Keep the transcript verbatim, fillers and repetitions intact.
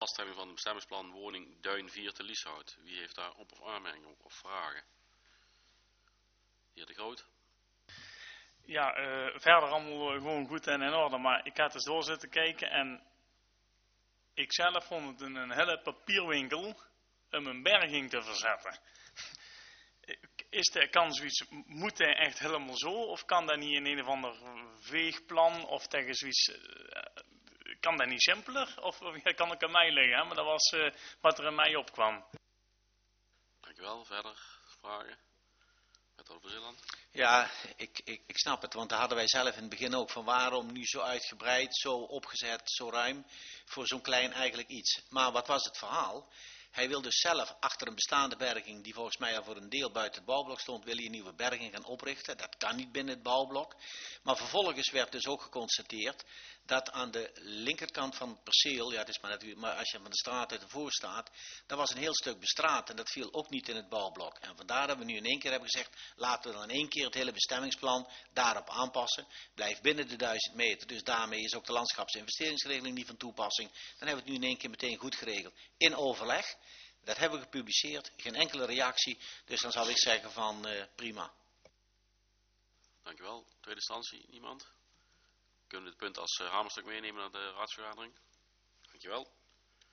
vaststelling van het bestemmingsplan woning Duin vier te Lieshout. Wie heeft daar op- of aanmerkingen of vragen? Heer De Groot. Ja, uh, verder allemaal gewoon goed en in orde, maar ik had eens door zitten kijken en ik zelf vond het een, een hele papierwinkel om een berging te verzetten. Is er, kan zoiets, moet hij echt helemaal zo, of kan dat niet in een of ander weegplan, of tegen zoiets, uh, kan dat niet simpeler, of, of ja, kan ik aan mij liggen, hè? Maar dat was uh, wat er in mij opkwam. Dankjewel, verder vragen? Wethouder Zeeland. Ja, ik, ik, ik snap het, want daar hadden wij zelf in het begin ook van waarom nu zo uitgebreid, zo opgezet, zo ruim, voor zo'n klein eigenlijk iets. Maar wat was het verhaal? Hij wil dus zelf achter een bestaande berging, die volgens mij al voor een deel buiten het bouwblok stond, wil hij een nieuwe berging gaan oprichten. Dat kan niet binnen het bouwblok. Maar vervolgens werd dus ook geconstateerd dat aan de linkerkant van het perceel, ja het is maar natuurlijk, maar als je van de straat uit ervoor staat, dat was een heel stuk bestraat en dat viel ook niet in het bouwblok. En vandaar dat we nu in één keer hebben gezegd, laten we dan in één keer het hele bestemmingsplan daarop aanpassen. Blijf binnen de duizend meter, dus daarmee is ook de landschapsinvesteringsregeling niet van toepassing. Dan hebben we het nu in één keer meteen goed geregeld. In overleg, dat hebben we gepubliceerd, geen enkele reactie, dus dan zou ik zeggen van uh, prima. Dankjewel. Tweede instantie, niemand? Kunnen we dit punt als uh, hamerstuk meenemen naar de raadsvergadering? Dankjewel.